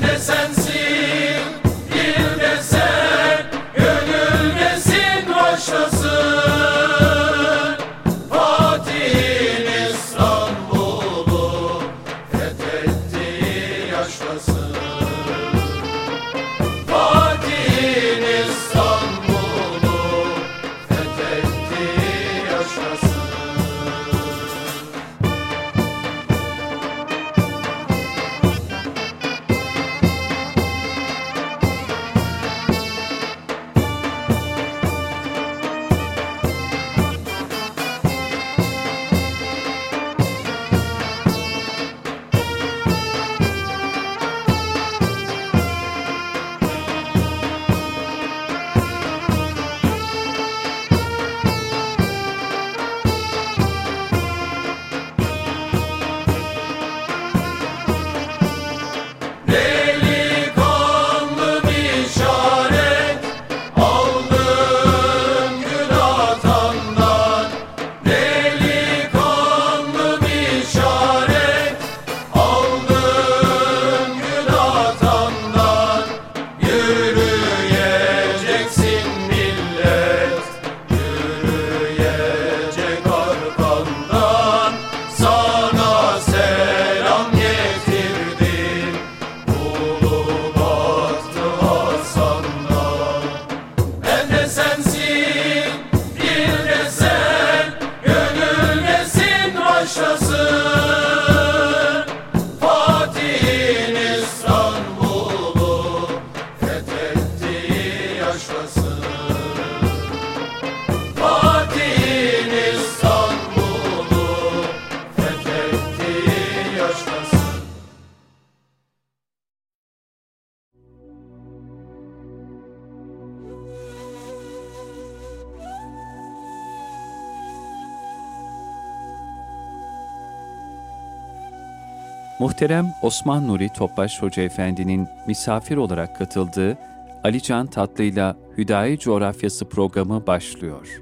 Muhterem Osman Nuri Topbaş Hoca Efendi'nin misafir olarak katıldığı Ali Can Tatlı'yla Hüdayi Coğrafyası programı başlıyor.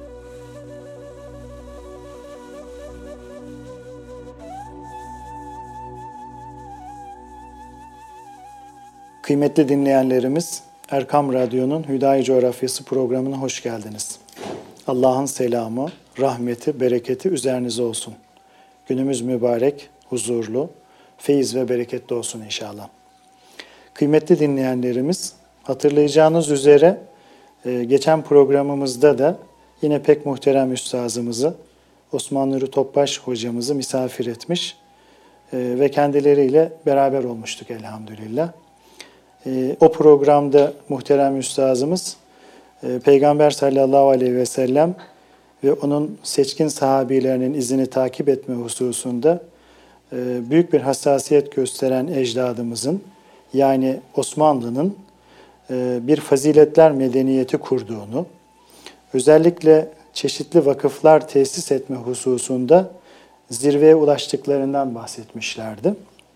Kıymetli dinleyenlerimiz, Erkam Radyo'nun Hüdayi Coğrafyası programına hoş geldiniz. Allah'ın selamı, rahmeti, bereketi üzerinize olsun. Günümüz mübarek, huzurlu, feyiz ve bereketli olsun inşallah. Kıymetli dinleyenlerimiz, hatırlayacağınız üzere geçen programımızda da yine pek muhterem üstazımızı, Osman Nuri Topbaş hocamızı misafir etmiş ve kendileriyle beraber olmuştuk elhamdülillah. O programda muhterem üstazımız Peygamber sallallahu aleyhi ve sellem ve onun seçkin sahabilerinin izini takip etme hususunda büyük bir hassasiyet gösteren ecdadımızın, yani Osmanlı'nın bir faziletler medeniyeti kurduğunu, özellikle çeşitli vakıflar tesis etme hususunda zirveye ulaştıklarından bahsetmişlerdi.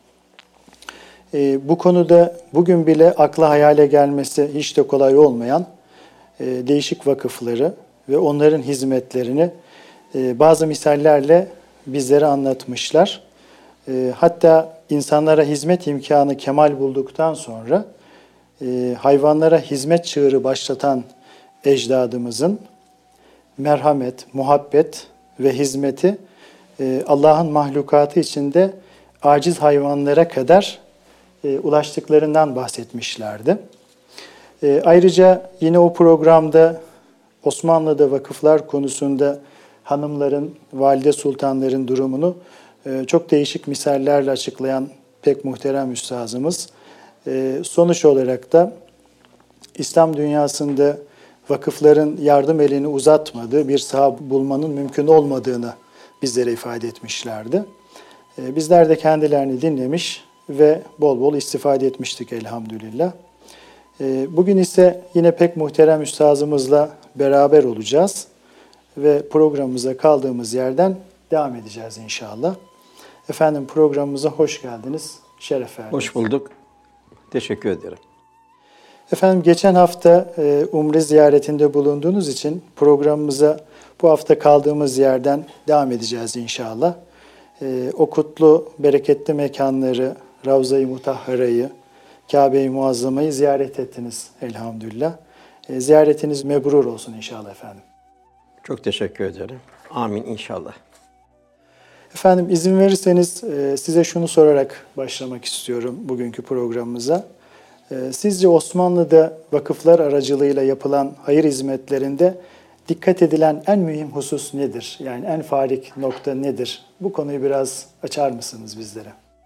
Bu konuda bugün bile akla hayale gelmesi hiç de kolay olmayan değişik vakıfları ve onların hizmetlerini bazı misallerle bizlere anlatmışlar. Hatta insanlara hizmet imkanı kemal bulduktan sonra hayvanlara hizmet çığırı başlatan ecdadımızın merhamet, muhabbet ve hizmeti Allah'ın mahlukatı içinde aciz hayvanlara kadar ulaştıklarından bahsetmişlerdi. Ayrıca yine o programda Osmanlı'da vakıflar konusunda hanımların, valide sultanların durumunu çok değişik misallerle açıklayan pek muhterem üstazımız, sonuç olarak da İslam dünyasında vakıfların yardım elini uzatmadığı bir saha bulmanın mümkün olmadığını bizlere ifade etmişlerdi. Bizler de kendilerini dinlemiş ve bol bol istifade etmiştik elhamdülillah. Bugün ise yine pek muhterem üstazımızla beraber olacağız ve programımıza kaldığımız yerden devam edeceğiz inşallah. Efendim, programımıza hoş geldiniz, şeref verdiniz. Hoş bulduk. Teşekkür ederim. Efendim, geçen hafta Umre ziyaretinde bulunduğunuz için programımıza bu hafta kaldığımız yerden devam edeceğiz inşallah. O kutlu, bereketli mekanları, Ravza-i Mutahhara'yı, Kabe-i Muazzama'yı ziyaret ettiniz elhamdülillah. Ziyaretiniz mebrur olsun inşallah efendim. Çok teşekkür ederim. Amin inşallah. Efendim izin verirseniz size şunu sorarak başlamak istiyorum bugünkü programımıza. Sizce Osmanlı'da vakıflar aracılığıyla yapılan hayır hizmetlerinde dikkat edilen en mühim husus nedir? Yani en farik nokta nedir? Bu konuyu biraz açar mısınız bizlere?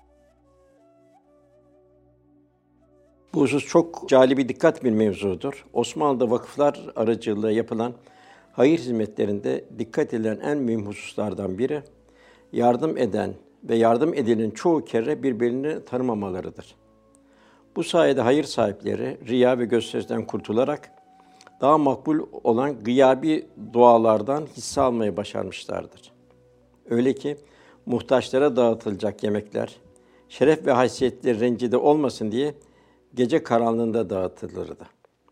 Bu husus çok cali bir dikkat bir mevzudur. Osmanlı'da vakıflar aracılığıyla yapılan hayır hizmetlerinde dikkat edilen en mühim hususlardan biri, yardım eden ve yardım edilenin çoğu kere birbirini tanımamalarıdır. Bu sayede hayır sahipleri riya ve gösteriden kurtularak daha makbul olan gıyabi dualardan hisse almayı başarmışlardır. Öyle ki muhtaçlara dağıtılacak yemekler, şeref ve haysiyetleri rencide olmasın diye gece karanlığında dağıtılırdı.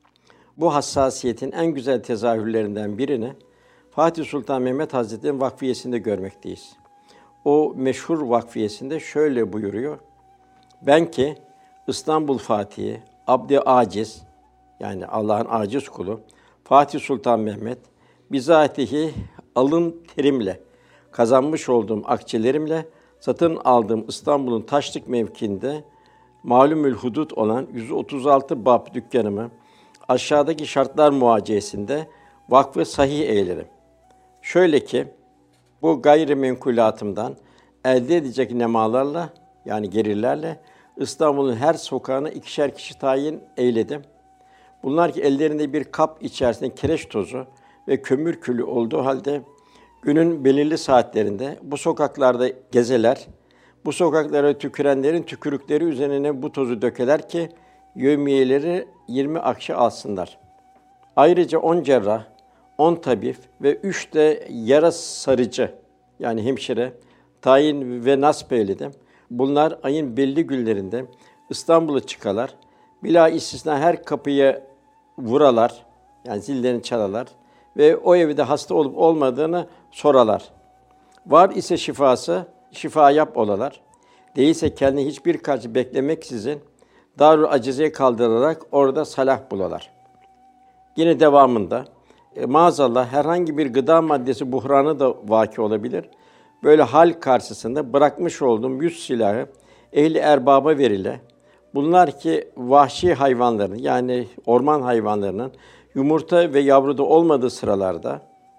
Bu hassasiyetin en güzel tezahürlerinden birini Fatih Sultan Mehmet Hazretleri'nin vakfiyesinde görmekteyiz. O meşhur vakfiyesinde şöyle buyuruyor: "Ben ki İstanbul Fatihi, abd-i aciz, yani Allah'ın aciz kulu, Fatih Sultan Mehmet, bizatihi alın terimle, kazanmış olduğum akçelerimle, satın aldığım İstanbul'un Taşlık mevkiinde malumül hudud olan 136 bab dükkanımı aşağıdaki şartlar muaciyesinde vakfı sahih eylerim. Şöyle ki, bu gayrimenkulatımdan elde edecek nemalarla, yani gelirlerle, İstanbul'un her sokağına 2'şer kişi tayin eyledim. Bunlar ki ellerinde bir kap içerisinde kireç tozu ve kömür külü olduğu halde günün belirli saatlerinde bu sokaklarda gezeler, bu sokaklara tükürenlerin tükürükleri üzerine bu tozu dökeler ki yevmiyeleri 20 akçe alsınlar. Ayrıca 10 cerrah, 10 tabip ve 3 de yara sarıcı, yani hemşire, tayin ve nasp eyledim. Bunlar ayın belli günlerinde İstanbul'a çıkarlar. Bila istisna her kapıya vuralar, yani zillerini çalarlar ve o evde hasta olup olmadığını soralar. Var ise şifası, şifa yap olalar. Değilse kendi hiçbir karşı beklemeksizin Darül Acize'ye kaldırılarak orada salah bulalar. Yine devamında maazallah herhangi bir gıda maddesi buhranı da vaki olabilir. Böyle hal karşısında bırakmış olduğum 100 silahı ehli erbaba verile. Bunlar ki vahşi hayvanların, yani orman hayvanlarının yumurta ve yavruda olmadığı sıralarda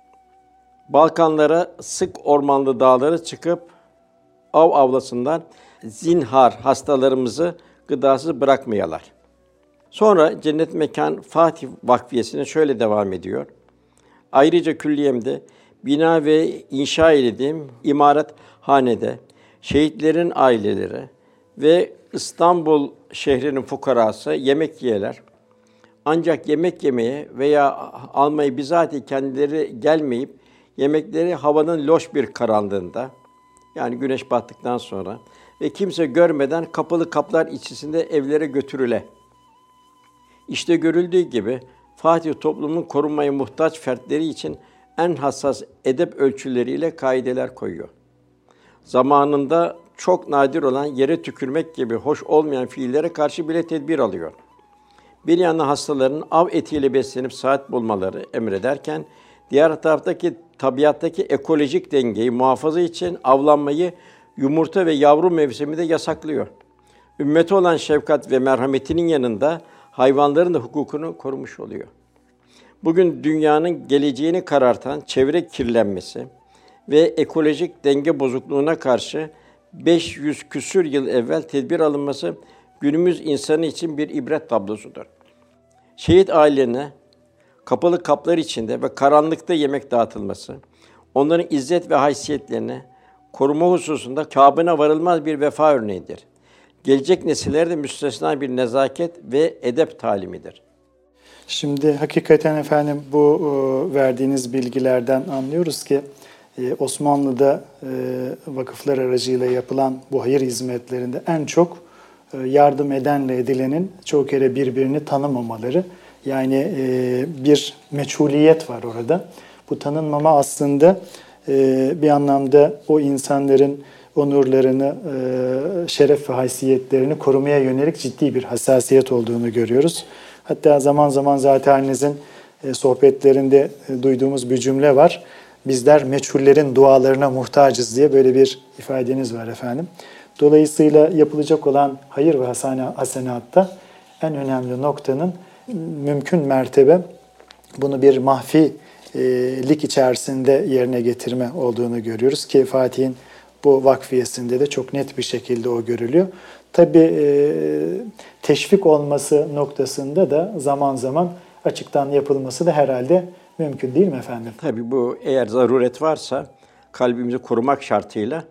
Balkanlara sık ormanlı dağlara çıkıp av avlasınlar. Zinhar hastalarımızı gıdasız bırakmayalar. Sonra Cennet Mekan Fatih Vakfiyesi'ne şöyle devam ediyor. Ayrıca külliyemde bina ve inşa edildiğim imarethanede şehitlerin aileleri ve İstanbul şehrinin fukarası yemek yiyorlar. Ancak yemek yemeye veya almayı bizatihi kendileri gelmeyip yemekleri havanın loş bir karanlığında, yani güneş battıktan sonra ve kimse görmeden kapalı kaplar içerisinde evlere götürüle. İşte görüldüğü gibi Fatih toplumun korunmaya muhtaç fertleri için en hassas edep ölçüleriyle kaideler koyuyor. Zamanında çok nadir olan yere tükürmek gibi hoş olmayan fiillere karşı bile tedbir alıyor. Bir yana hastaların av etiyle beslenip sıhhat bulmaları emrederken, diğer taraftaki tabiattaki ekolojik dengeyi muhafaza için avlanmayı yumurta ve yavru mevsiminde yasaklıyor. Ümmete olan şefkat ve merhametinin yanında hayvanların da hukukunu korumuş oluyor. Bugün dünyanın geleceğini karartan çevre kirlenmesi ve ekolojik denge bozukluğuna karşı 500 küsur yıl evvel tedbir alınması günümüz insanı için bir ibret tablosudur. Şehit ailelerine kapalı kaplar içinde ve karanlıkta yemek dağıtılması, onların izzet ve haysiyetlerini koruma hususunda kâbına varılmaz bir vefa örneğidir. Gelecek nesillere de müstesna bir nezaket ve edep talimidir. Şimdi hakikaten efendim bu verdiğiniz bilgilerden anlıyoruz ki Osmanlı'da vakıflar aracıyla yapılan bu hayır hizmetlerinde en çok yardım edenle edilenin çoğu kere birbirini tanımamaları. Yani bir meçhuliyet var orada. Bu tanınmama aslında bir anlamda o insanların onurlarını, şeref ve haysiyetlerini korumaya yönelik ciddi bir hassasiyet olduğunu görüyoruz. Hatta zaman zaman zatenizin sohbetlerinde duyduğumuz bir cümle var. Bizler meçhullerin dualarına muhtacız diye böyle bir ifadeniz var efendim. Dolayısıyla yapılacak olan hayır ve hasenatta en önemli noktanın mümkün mertebe bunu bir mahfilik içerisinde yerine getirme olduğunu görüyoruz ki Fatih'in bu vakfiyesinde de çok net bir şekilde o görülüyor. Tabii teşvik olması noktasında da zaman zaman açıktan yapılması da herhalde mümkün değil mi efendim? Tabii bu eğer zaruret varsa kalbimizi korumak şartıyla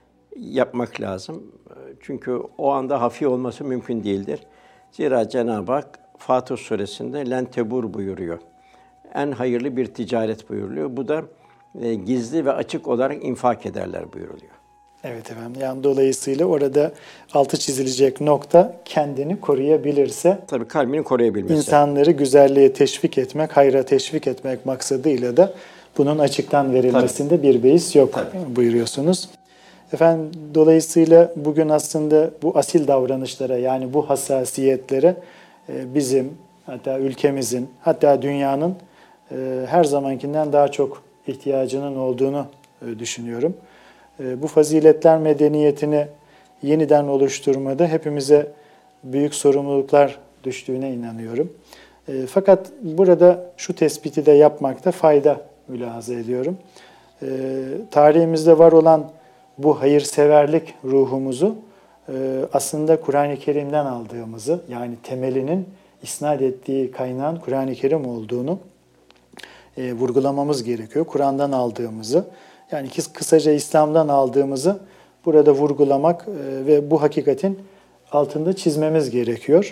yapmak lazım. Çünkü o anda hafi olması mümkün değildir. Zira Cenab-ı Hak Fatih Suresi'nde "Len tebur" buyuruyor. En hayırlı bir ticaret buyuruluyor. Bu da gizli ve açık olarak infak ederler buyuruluyor. Evet efendim. Yani dolayısıyla orada altı çizilecek nokta kendini koruyabilirse, tabii kalbini koruyabilmesi. İnsanları güzelliğe teşvik etmek, hayra teşvik etmek maksadıyla da bunun açıktan verilmesinde bir beis yok buyuruyorsunuz. Efendim dolayısıyla bugün aslında bu asil davranışlara yani bu hassasiyetlere bizim hatta ülkemizin hatta dünyanın her zamankinden daha çok ihtiyacının olduğunu düşünüyorum. Bu faziletler medeniyetini yeniden oluşturmada hepimize büyük sorumluluklar düştüğüne inanıyorum. Fakat burada şu tespiti de yapmakta fayda mülahaza ediyorum. Tarihimizde var olan bu hayırseverlik ruhumuzu aslında Kur'an-ı Kerim'den aldığımızı, yani temelinin isnat ettiği kaynağın Kur'an-ı Kerim olduğunu vurgulamamız gerekiyor. Kur'an'dan aldığımızı, yani kısaca İslam'dan aldığımızı burada vurgulamak ve bu hakikatin altında çizmemiz gerekiyor.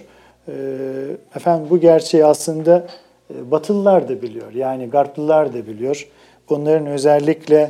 Efendim bu gerçeği aslında Batılılar da biliyor, yani Garplılar da biliyor. Onların özellikle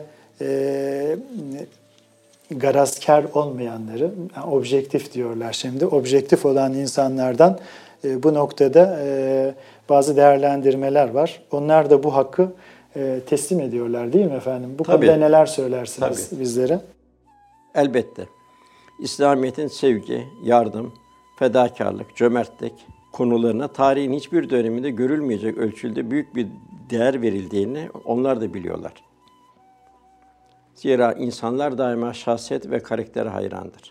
garazkar olmayanları, yani objektif diyorlar şimdi, objektif olan insanlardan bu noktada bazı değerlendirmeler var. Onlar da bu hakkı teslim ediyorlar değil mi efendim? Bu konuda neler söylersiniz bizlere? Elbette. İslamiyet'in sevgi, yardım, fedakarlık, cömertlik konularına tarihin hiçbir döneminde görülmeyecek ölçüde büyük bir değer verildiğini onlar da biliyorlar. Zira insanlar daima şahsiyet ve karaktere hayrandır.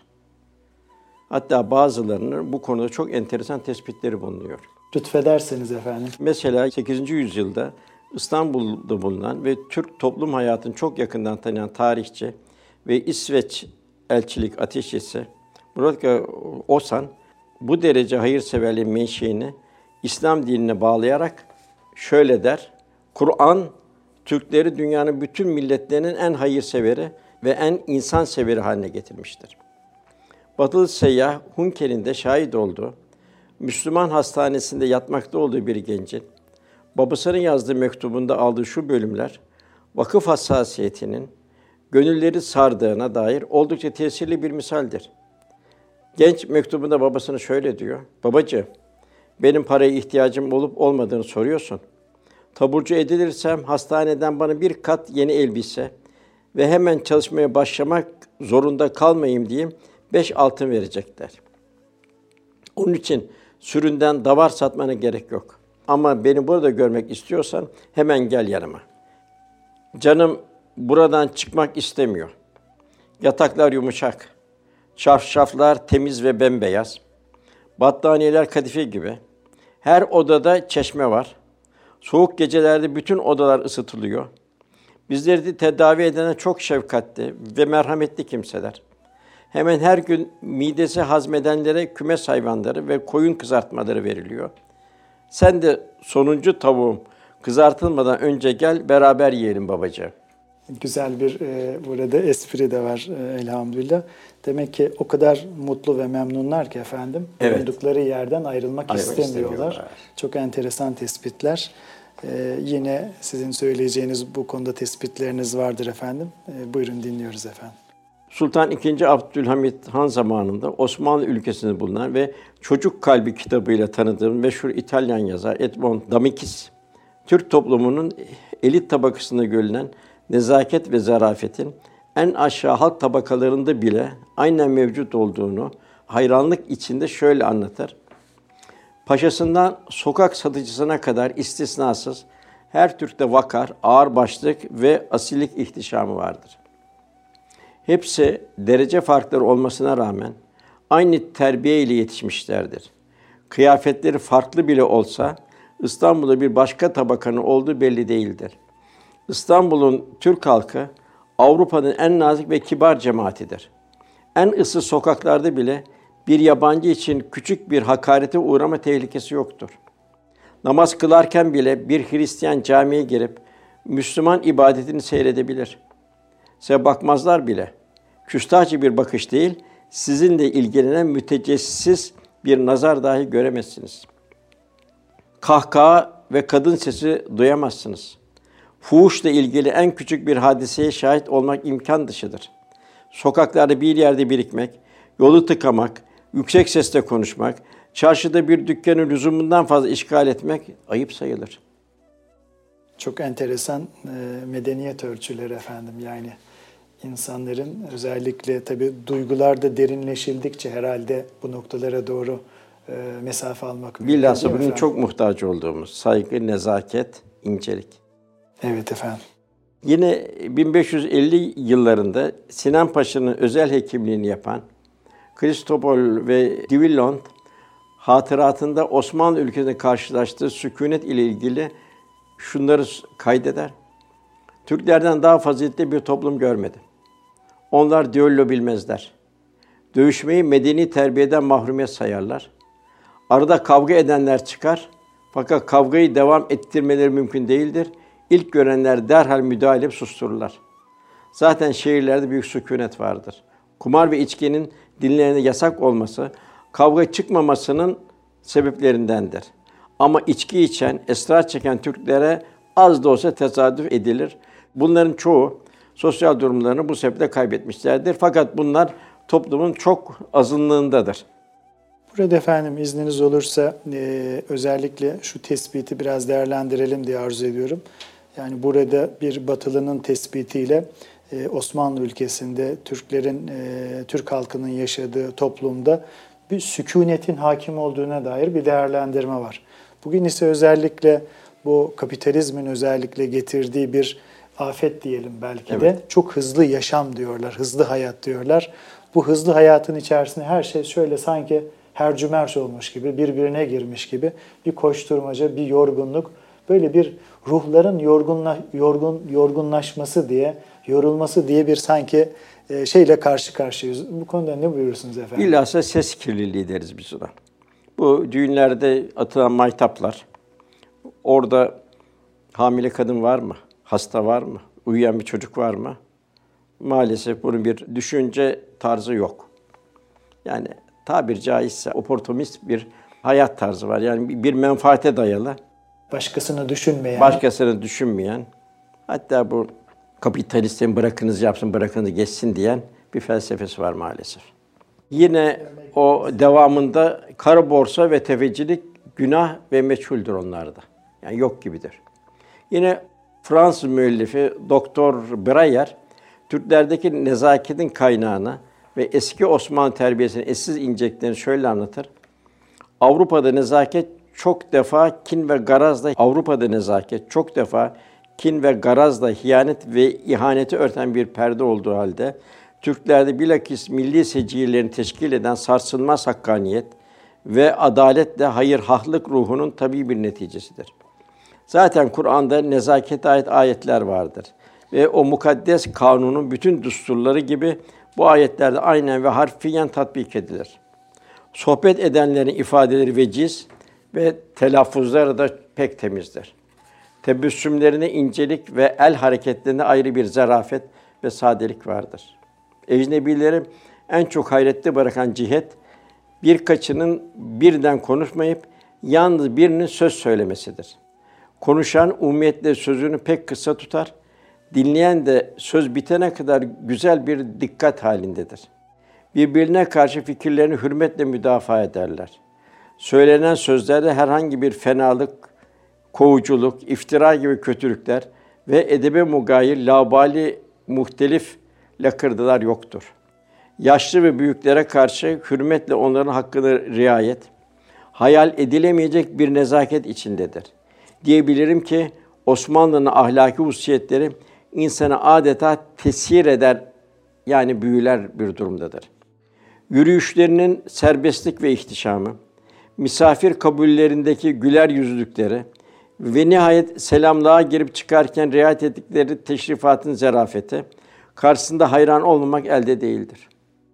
Hatta bazılarının bu konuda çok enteresan tespitleri bulunuyor. Lütfederseniz efendim. Mesela 8. yüzyılda İstanbul'da bulunan ve Türk toplum hayatını çok yakından tanıyan tarihçi ve İsveç elçilik ateşçisi Murat Osan bu derece hayırseverliğin menşeini İslam dinine bağlayarak şöyle der: Kur'an Türkleri dünyanın bütün milletlerinin en hayırseveri ve en insanseveri haline getirmiştir. Batılı seyyah Hunkel'in de şahit olduğu, Müslüman hastanesinde yatmakta olduğu bir gencin babasının yazdığı mektubunda aldığı şu bölümler vakıf hassasiyetinin gönülleri sardığına dair oldukça tesirli bir misaldir. Genç mektubunda babasına şöyle diyor: "Babacığım, benim paraya ihtiyacım olup olmadığını soruyorsun. Taburcu edilirsem hastaneden bana bir kat yeni elbise ve hemen çalışmaya başlamak zorunda kalmayayım diye 5 altın verecekler. Onun için süründen davar satmana gerek yok. Ama beni burada görmek istiyorsan hemen gel yanıma. Canım buradan çıkmak istemiyor. Yataklar yumuşak, çarşaflar temiz ve bembeyaz, battaniyeler kadife gibi. Her odada çeşme var. Soğuk gecelerde bütün odalar ısıtılıyor. Bizleri de tedavi edenler çok şefkatli ve merhametli kimseler. Hemen her gün midesi hazmedenlere kümes hayvanları ve koyun kızartmaları veriliyor. Sen de sonuncu tavuğum kızartılmadan önce gel, beraber yiyelim babacığım." Güzel bir burada espri de var elhamdülillah. Demek ki o kadar mutlu ve memnunlar ki efendim, bulundukları yerden ayrılmak istemiyorlar. Çok enteresan tespitler. Yine sizin söyleyeceğiniz bu konuda tespitleriniz vardır efendim. Buyurun, dinliyoruz efendim. Sultan II. Abdülhamit Han zamanında Osmanlı ülkesinde bulunan ve Çocuk Kalbi kitabıyla tanıdığım meşhur İtalyan yazar Edmond Damicis, Türk toplumunun elit tabakasında görülen nezaket ve zarafetin en aşağı halk tabakalarında bile aynen mevcut olduğunu hayranlık içinde şöyle anlatır. Paşasından sokak satıcısına kadar istisnasız her Türk'te vakar, ağırbaşlık ve asillik ihtişamı vardır. Hepsi derece farkları olmasına rağmen aynı terbiye ile yetişmişlerdir. Kıyafetleri farklı bile olsa İstanbul'da bir başka tabakanın olduğu belli değildir. İstanbul'un Türk halkı Avrupa'nın en nazik ve kibar cemaatidir. En ıssız sokaklarda bile bir yabancı için küçük bir hakarete uğrama tehlikesi yoktur. Namaz kılarken bile bir Hristiyan camiye girip Müslüman ibadetini seyredebilir. Size bakmazlar bile. Küstahça bir bakış değil, sizinle ilgilenen mütecessis bir nazar dahi göremezsiniz. Kahkaha ve kadın sesi duyamazsınız. Fuhuşla ilgili en küçük bir hadiseye şahit olmak imkan dışıdır. Sokaklarda bir yerde birikmek, yolu tıkamak, yüksek sesle konuşmak, çarşıda bir dükkanı lüzumundan fazla işgal etmek ayıp sayılır. Çok enteresan medeniyet ölçüleri efendim. Yani insanların özellikle tabii duygular da derinleşildikçe herhalde bu noktalara doğru mesafe almak mümkün. Bilhassa bugün çok muhtaç olduğumuz saygı, nezaket, incelik. Evet efendim. Yine 1550 yıllarında Sinan Paşa'nın özel hekimliğini yapan Kristopol ve de Villon hatıratında Osmanlı ülkesinde karşılaştığı sükûnet ile ilgili şunları kaydeder. Türklerden daha faziletli bir toplum görmedi. Onlar düello bilmezler. Dövüşmeyi medeni terbiyeden mahrumiyet sayarlar. Arada kavga edenler çıkar. Fakat kavgayı devam ettirmeleri mümkün değildir. İlk görenler derhal müdahale edip sustururlar. Zaten şehirlerde büyük sükûnet vardır. Kumar ve içkinin dinlerine yasak olması, kavga çıkmamasının sebeplerindendir. Ama içki içen, esrar çeken Türklere az da olsa tesadüf edilir. Bunların çoğu sosyal durumlarını bu sebeple kaybetmişlerdir. Fakat bunlar toplumun çok azınlığındadır. Burada efendim izniniz olursa özellikle şu tespiti biraz değerlendirelim diye arzu ediyorum. Yani burada bir Batılı'nın tespitiyle Osmanlı ülkesinde Türklerin, Türk halkının yaşadığı toplumda bir sükûnetin hakim olduğuna dair bir değerlendirme var. Bugün ise özellikle bu kapitalizmin özellikle getirdiği bir afet diyelim belki de. Evet. Çok hızlı yaşam diyorlar, hızlı hayat diyorlar. Bu hızlı hayatın içerisinde her şey şöyle sanki hercümerç olmuş gibi, birbirine girmiş gibi bir koşturmaca, bir yorgunluk. Böyle bir ruhların yorgunlaşması diye, yorulması diye bir sanki şeyle karşı karşıyayız. Bu konuda ne buyurursunuz efendim? Bilhassa ses kirliliği deriz biz ona. Bu düğünlerde atılan maytaplar, orada hamile kadın var mı? Hasta var mı? Uyuyan bir çocuk var mı? Maalesef bunun bir düşünce tarzı yok. Yani tabir caizse oportunist bir hayat tarzı var. Yani bir menfaate dayalı. Başkasını düşünmeyen. Hatta bu kapitalistlerin bırakınız yapsın, bırakınız geçsin diyen bir felsefesi var maalesef. Yine o devamında kara borsa ve tefecilik günah ve meçhuldür onlarda. Yani yok gibidir. Yine Fransız müellifi Doktor Breyer, Türklerdeki nezaketin kaynağını ve eski Osmanlı terbiyesinin eşsiz inceliklerini şöyle anlatır. Avrupa'da nezaket çok defa kin ve garazla hiyanet ve ihaneti örten bir perde olduğu halde Türklerde bilakis milli seciyelerini teşkil eden sarsılmaz hakkaniyet ve adaletle hayır-hahlık ruhunun tabii bir neticesidir. Zaten Kur'an'da nezakete ait ayetler vardır ve o mukaddes kanunun bütün düsturları gibi bu ayetlerde aynen ve harfiyen tatbik edilir. Sohbet edenlerin ifadeleri veciz ve telaffuzları da pek temizdir. Tebessümlerine incelik ve el hareketlerine ayrı bir zarafet ve sadelik vardır. Ecnebileri en çok hayrette bırakan cihet, birkaçının birden konuşmayıp yalnız birinin söz söylemesidir. Konuşan umumiyetle sözünü pek kısa tutar, dinleyen de söz bitene kadar güzel bir dikkat halindedir. Birbirine karşı fikirlerini hürmetle müdafaa ederler. Söylenen sözlerde herhangi bir fenalık, kovuculuk, iftira gibi kötülükler ve edebe mugayir, laubali muhtelif lakırdılar yoktur. Yaşlı ve büyüklere karşı hürmetle onların hakkını riayet, hayal edilemeyecek bir nezaket içindedir. Diyebilirim ki Osmanlı'nın ahlaki hususiyetleri insanı adeta tesir eder, yani büyüler bir durumdadır. Yürüyüşlerinin serbestlik ve ihtişamı, misafir kabullerindeki güler yüzlülükleri ve nihayet selamlığa girip çıkarken riayet ettikleri teşrifatın zarafeti karşısında hayran olmamak elde değildir.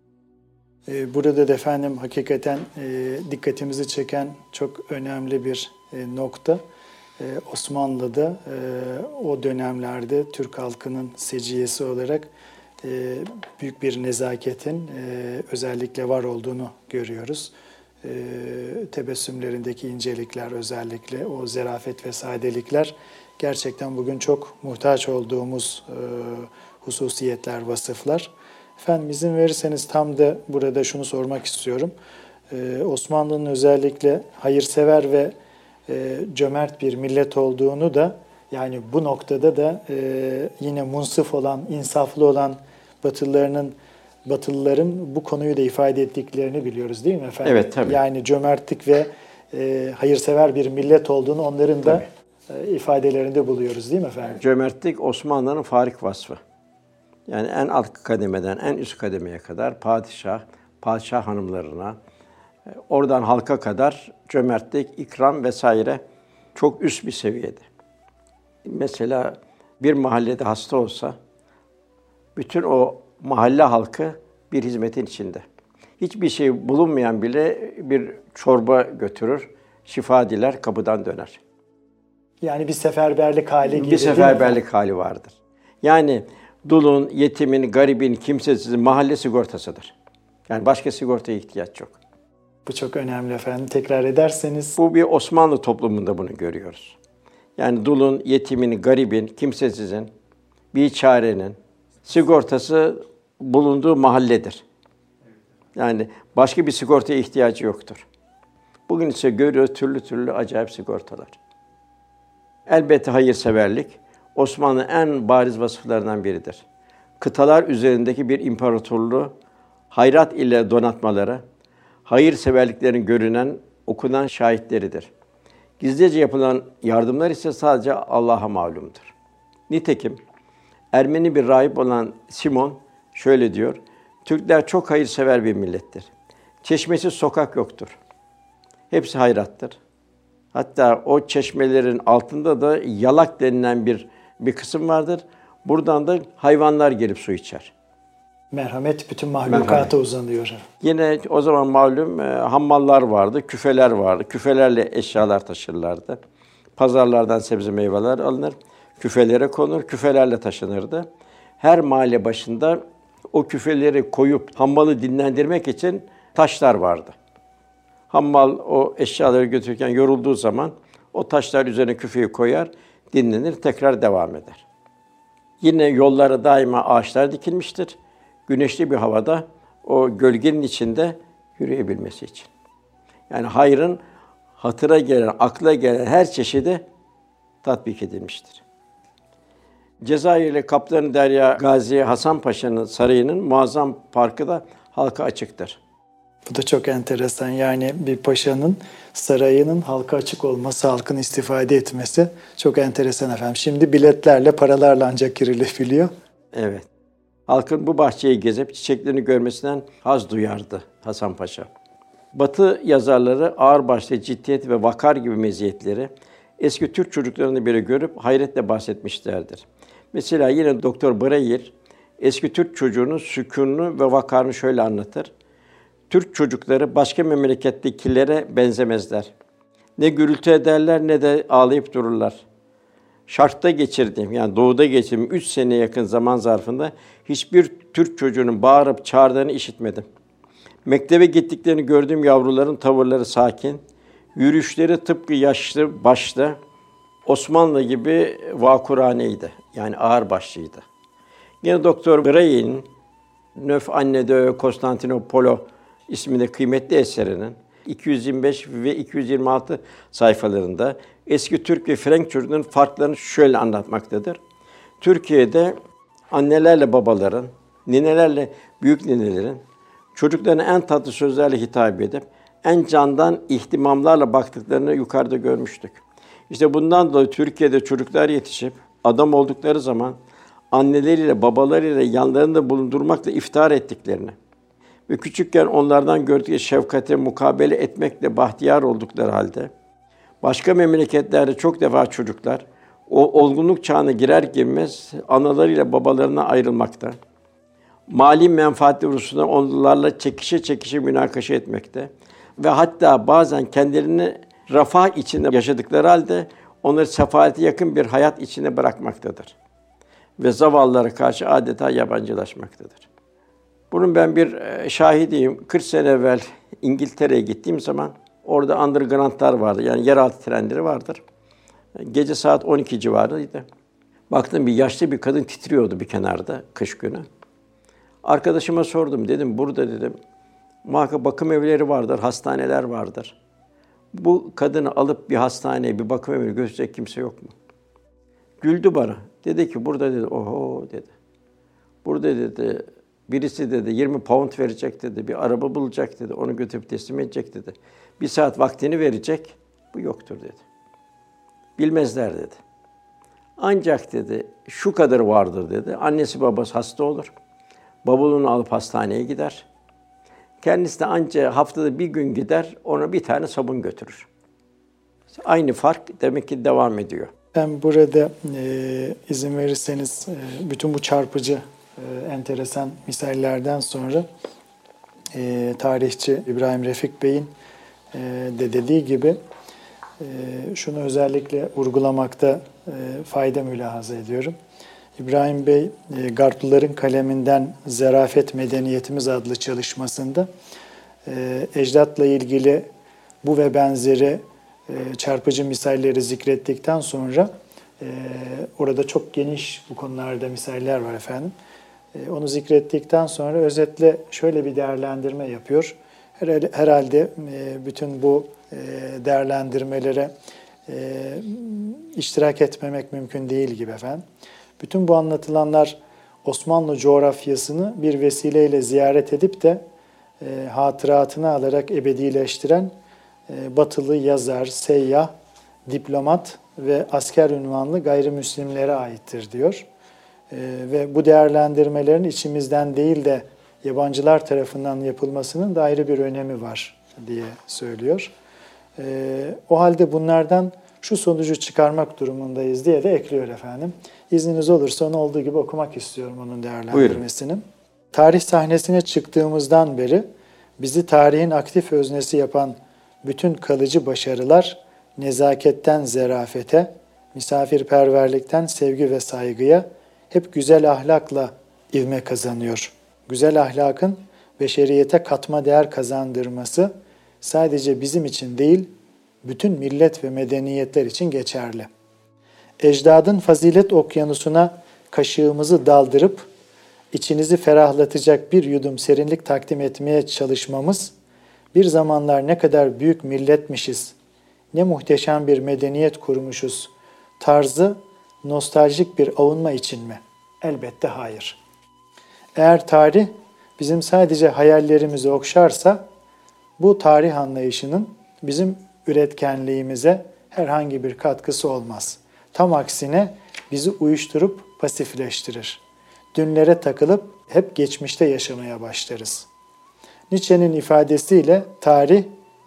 Burada da efendim hakikaten dikkatimizi çeken çok önemli bir nokta. Osmanlı'da o dönemlerde Türk halkının seciyesi olarak büyük bir nezaketin özellikle var olduğunu görüyoruz. Tebessümlerindeki incelikler, özellikle o zarafet ve sadelikler gerçekten bugün çok muhtaç olduğumuz hususiyetler, vasıflar. Efendim izin verirseniz tam da burada şunu sormak istiyorum. Osmanlı'nın özellikle hayırsever ve cömert bir millet olduğunu da, yani bu noktada da yine munsif olan, insaflı olan Batılıların bu konuyu da ifade ettiklerini biliyoruz değil mi efendim? Evet, tabii. Yani cömertlik ve hayırsever bir millet olduğunu onların da ifadelerinde buluyoruz değil mi efendim? Cömertlik Osmanlı'nın farik vasfı. Yani en alt kademeden en üst kademeye kadar padişah hanımlarına, oradan halka kadar cömertlik, ikram vesaire çok üst bir seviyede. Mesela bir mahallede hasta olsa bütün o mahalle halkı bir hizmetin içinde. Hiçbir şey bulunmayan bile bir çorba götürür, şifa diler, kapıdan döner. Yani bir seferberlik hali gibi. Bir seferberlik hali vardır. Yani dulun, yetimin, garibin, kimsesizin mahalle sigortasıdır. Yani başka sigortaya ihtiyaç yok. Bu çok önemli efendim. Tekrar ederseniz. Bu bir Osmanlı toplumunda bunu görüyoruz. Yani dulun, yetimin, garibin, kimsesizin, biçarenin sigortası bulunduğu mahalledir. Yani başka bir sigortaya ihtiyacı yoktur. Bugün ise görüyoruz türlü acayip sigortalar. Elbette hayırseverlik Osmanlı'nın en bariz vasıflarından biridir. Kıtalar üzerindeki bir imparatorluğu hayrat ile donatmaları, hayırseverliklerin görünen, okunan şahitleridir. Gizlice yapılan yardımlar ise sadece Allah'a malumdur. Nitekim Ermeni bir rahip olan Simon şöyle diyor: Türkler çok hayırsever bir millettir. Çeşmesiz sokak yoktur. Hepsi hayrattır. Hatta o çeşmelerin altında da yalak denilen bir kısım vardır. Buradan da hayvanlar gelip su içer. Merhamet bütün mahlukata uzanıyor. Yine o zaman malum hammallar vardı, küfeler vardı. Küfelerle eşyalar taşırlardı. Pazarlardan sebze meyveler alınır, küfelere konur, küfelerle taşınırdı. Her mahalle başında o küfeleri koyup hammalı dinlendirmek için taşlar vardı. Hammal o eşyaları götürürken yorulduğu zaman o taşlar üzerine küfeyi koyar, dinlenir, tekrar devam eder. Yine yollara daima ağaçlar dikilmiştir. Güneşli bir havada o gölgenin içinde yürüyebilmesi için. Yani hayrın hatıra gelen, akla gelen her çeşidi tatbik edilmiştir. Cezayirli Kaptanı Derya Gazi Hasan Paşa'nın sarayının muazzam parkı da halka açıktır. Bu da çok enteresan. Yani bir paşanın sarayının halka açık olması, halkın istifade etmesi çok enteresan efendim. Şimdi biletlerle, paralarla ancak girilebiliyor. Evet. Halkın bu bahçeyi gezip çiçeklerini görmesinden haz duyardı Hasan Paşa. Batı yazarları ağırbaşlı ciddiyet ve vakar gibi meziyetleri eski Türk çocuklarını bile görüp hayretle bahsetmişlerdir. Mesela yine Doktor Breyer eski Türk çocuğunun sükûnunu ve vakarını şöyle anlatır: Türk çocukları başka memlekettekilere benzemezler. Ne gürültü ederler ne de ağlayıp dururlar. Şark'ta geçirdiğim, yani Doğu'da geçirdiğim 3 sene yakın zaman zarfında hiçbir Türk çocuğunun bağırıp çağırdığını işitmedim. Mektebe gittiklerini gördüğüm yavruların tavırları sakin, yürüyüşleri tıpkı yaşlı başlı, Osmanlı gibi vakuraneydi, yani ağırbaşlıydı. Yine Doktor Brey'in Neuf Anne de Konstantinopolo isminde kıymetli eserinin 225 ve 226 sayfalarında eski Türk ve Frank çocuklarının farklarını şöyle anlatmaktadır. Türkiye'de annelerle babaların, ninelerle büyük ninelerin çocuklarına en tatlı sözlerle hitap edip en candan ihtimamlarla baktıklarını yukarıda görmüştük. İşte bundan dolayı Türkiye'de çocuklar yetişip adam oldukları zaman anneleriyle, babalarıyla yanlarında bulundurmakla iftihar ettiklerini ve küçükken onlardan gördükleri şefkate mukabele etmekle bahtiyar oldukları halde başka memleketlerde çok defa çocuklar o olgunluk çağına girer girmez analarıyla babalarına ayrılmakta, mali menfaatli hususunda onlarla çekişe münakaşa etmekte ve hatta bazen kendilerini refah içinde yaşadıkları halde onları sefalete yakın bir hayat içine bırakmaktadır ve zavallılara karşı adeta yabancılaşmaktadır. Bunun ben bir şahidiyim. 40 sene evvel İngiltere'ye gittiğim zaman orada underground'lar vardı. Yani yeraltı trenleri vardır. Gece saat 12 civarıydı. Baktım bir yaşlı bir kadın titriyordu bir kenarda kış günü. Arkadaşıma sordum. Dedim burada dedim muhakkak bakım evleri vardır, hastaneler vardır. Bu kadını alıp bir hastaneye, bir bakım evine götürecek kimse yok mu? Güldü bana. Dedi ki burada dedi, oho dedi. Burada dedi, birisi dedi 20 pound verecek dedi, bir araba bulacak dedi, onu götürüp teslim edecek dedi. Bir saat vaktini verecek, bu yoktur dedi. Bilmezler dedi. Ancak dedi, şu kadarı vardır dedi, annesi babası hasta olur, bavulunu alıp hastaneye gider. Kendisi de ancak haftada bir gün gider, ona bir tane sabun götürür. Aynı fark demek ki devam ediyor. Ben burada izin verirseniz bütün bu çarpıcı, enteresan misallerden sonra tarihçi İbrahim Refik Bey'in de dediği gibi şunu özellikle vurgulamakta fayda mülahaza ediyorum. İbrahim Bey, Garplıların kaleminden Zerafet Medeniyetimiz adlı çalışmasında ecdatla ilgili bu ve benzeri çarpıcı misalleri zikrettikten sonra orada çok geniş bu konularda misaller var efendim. Onu zikrettikten sonra özetle şöyle bir değerlendirme yapıyor. Herhalde bütün bu değerlendirmelere iştirak etmemek mümkün değil gibi efendim. Bütün bu anlatılanlar Osmanlı coğrafyasını bir vesileyle ziyaret edip de hatıratını alarak ebedileştiren batılı yazar, seyyah, diplomat ve asker unvanlı gayrimüslimlere aittir diyor. Ve bu değerlendirmelerin içimizden değil de yabancılar tarafından yapılmasının da ayrı bir önemi var diye söylüyor. O halde bunlardan şu sonucu çıkarmak durumundayız diye de ekliyor efendim. İzniniz olursa onu olduğu gibi okumak istiyorum onun değerlendirmesini. Buyurun. Tarih sahnesine çıktığımızdan beri bizi tarihin aktif öznesi yapan bütün kalıcı başarılar nezaketten zerafete, misafirperverlikten sevgi ve saygıya hep güzel ahlakla ivme kazanıyor. Güzel ahlakın beşeriyete katma değer kazandırması sadece bizim için değil, bütün millet ve medeniyetler için geçerli. Ecdadın fazilet okyanusuna kaşığımızı daldırıp içinizi ferahlatacak bir yudum serinlik takdim etmeye çalışmamız, bir zamanlar ne kadar büyük milletmişiz, ne muhteşem bir medeniyet kurmuşuz tarzı nostaljik bir avunma için mi? Elbette hayır. Eğer tarih bizim sadece hayallerimizi okşarsa, bu tarih anlayışının bizim üretkenliğimize herhangi bir katkısı olmaz. Tam aksine bizi uyuşturup pasifleştirir. Dünlere takılıp hep geçmişte yaşamaya başlarız. Nietzsche'nin ifadesiyle tarih,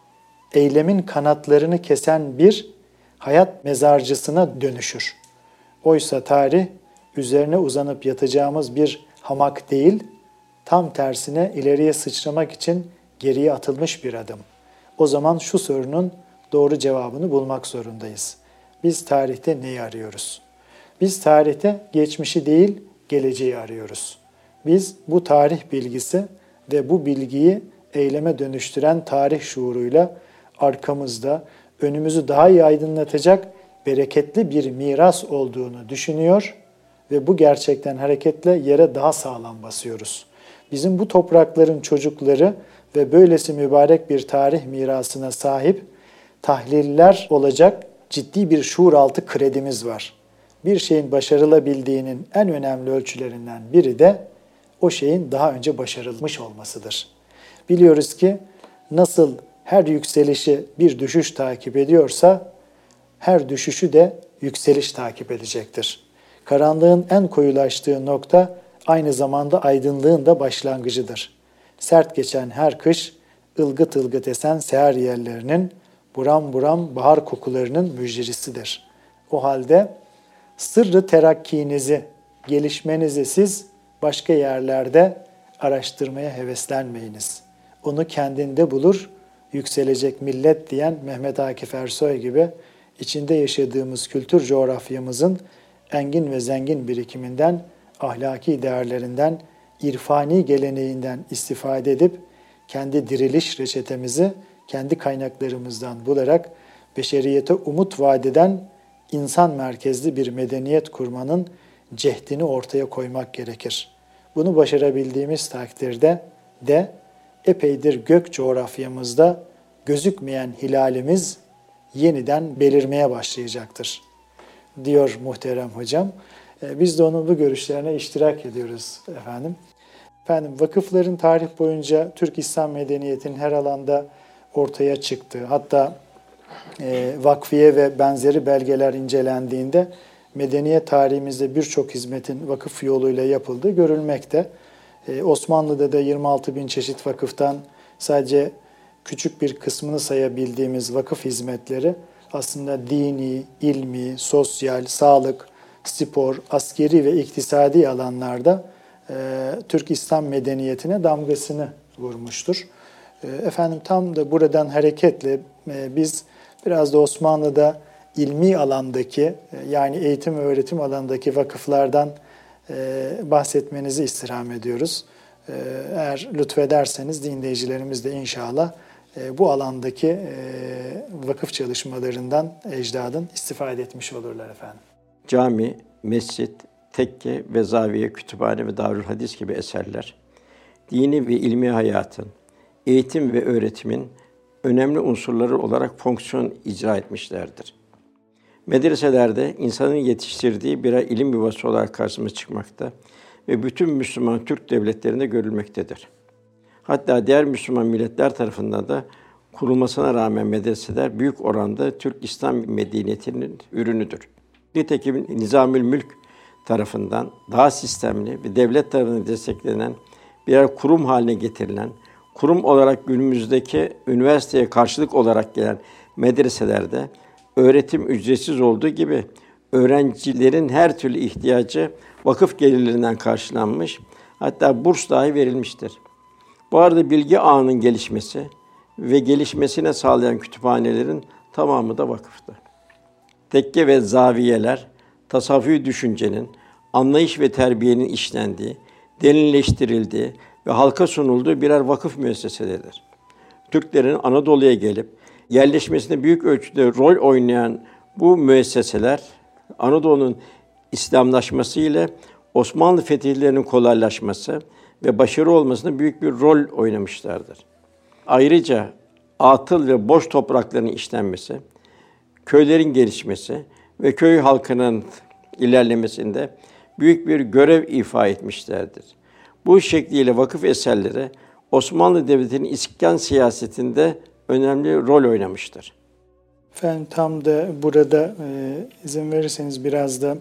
eylemin kanatlarını kesen bir hayat mezarcısına dönüşür. Oysa tarih, üzerine uzanıp yatacağımız bir hamak değil, tam tersine ileriye sıçramak için geriye atılmış bir adım. O zaman şu sorunun doğru cevabını bulmak zorundayız. Biz tarihte neyi arıyoruz? Biz tarihte geçmişi değil, geleceği arıyoruz. Biz bu tarih bilgisi ve bu bilgiyi eyleme dönüştüren tarih şuuruyla arkamızda önümüzü daha iyi aydınlatacak bereketli bir miras olduğunu düşünüyor ve bu gerçekten hareketle yere daha sağlam basıyoruz. Bizim bu toprakların çocukları ve böylesi mübarek bir tarih mirasına sahip tahliller olacak ciddi bir şuur altı kredimiz var. Bir şeyin başarılabildiğinin en önemli ölçülerinden biri de o şeyin daha önce başarılmış olmasıdır. Biliyoruz ki nasıl her yükselişi bir düşüş takip ediyorsa, her düşüşü de yükseliş takip edecektir. Karanlığın en koyulaştığı nokta aynı zamanda aydınlığın da başlangıcıdır. Sert geçen her kış, ılgıt ılgıt esen seher yerlerinin, buram buram bahar kokularının müjderisidir. O halde sırrı terakkinizi, gelişmenizi siz başka yerlerde araştırmaya heveslenmeyiniz. Onu kendinde bulur, yükselecek millet diyen Mehmet Akif Ersoy gibi içinde yaşadığımız kültür coğrafyamızın engin ve zengin birikiminden, ahlaki değerlerinden, irfani geleneğinden istifade edip kendi diriliş reçetemizi kendi kaynaklarımızdan bularak beşeriyete umut vaat eden insan merkezli bir medeniyet kurmanın cehdini ortaya koymak gerekir. Bunu başarabildiğimiz takdirde de epeydir gök coğrafyamızda gözükmeyen hilalimiz yeniden belirmeye başlayacaktır, diyor muhterem hocam. Biz de onun bu görüşlerine iştirak ediyoruz efendim. Efendim, vakıfların tarih boyunca Türk İslam medeniyetinin her alanda ortaya çıktığı, hatta vakfiye ve benzeri belgeler incelendiğinde medeniyet tarihimizde birçok hizmetin vakıf yoluyla yapıldığı görülmekte. Osmanlı'da da 26 bin çeşit vakıftan sadece küçük bir kısmını sayabildiğimiz vakıf hizmetleri aslında dini, ilmi, sosyal, sağlık, spor, askeri ve iktisadi alanlarda Türk İslam medeniyetine damgasını vurmuştur. Efendim, tam da buradan hareketle biz biraz da Osmanlı'da ilmi alandaki, yani eğitim ve öğretim alanındaki vakıflardan bahsetmenizi istirham ediyoruz. Eğer lütfederseniz dinleyicilerimiz de inşallah bu alandaki vakıf çalışmalarından ecdadın istifade etmiş olurlar efendim. Cami, mescit, tekke ve zaviye, kütüphane ve darül hadis gibi eserler, dini ve ilmi hayatın, eğitim ve öğretimin önemli unsurları olarak fonksiyon icra etmişlerdir. Medreselerde insanın yetiştirdiği birer ilim yuvası olarak karşımıza çıkmakta ve bütün Müslüman Türk devletlerinde görülmektedir. Hatta diğer Müslüman milletler tarafından da kurulmasına rağmen medreseler büyük oranda Türk İslam medeniyetinin ürünüdür. Nitekim Nizamül Mülk tarafından daha sistemli ve devlet tarafından desteklenen birer kurum haline getirilen, kurum olarak günümüzdeki üniversiteye karşılık olarak gelen medreselerde öğretim ücretsiz olduğu gibi öğrencilerin her türlü ihtiyacı vakıf gelirlerinden karşılanmış, hatta burs dahi verilmiştir. Bu arada bilgi ağının gelişmesi ve gelişmesine sağlayan kütüphanelerin tamamı da vakıftır. Tekke ve zaviyeler, tasavvufi düşüncenin, anlayış ve terbiyenin işlendiği, derinleştirildiği ve halka sunulduğu birer vakıf müesseseleridir. Türklerin Anadolu'ya gelip yerleşmesinde büyük ölçüde rol oynayan bu müesseseler, Anadolu'nun İslamlaşması ile Osmanlı fetihlerinin kolaylaşması ve başarı olmasında büyük bir rol oynamışlardır. Ayrıca atıl ve boş toprakların işlenmesi, köylerin gelişmesi ve köy halkının ilerlemesinde büyük bir görev ifa etmişlerdir. Bu şekliyle vakıf eserleri Osmanlı Devleti'nin iskan siyasetinde önemli rol oynamıştır. Efendim, tam da burada izin verirseniz biraz da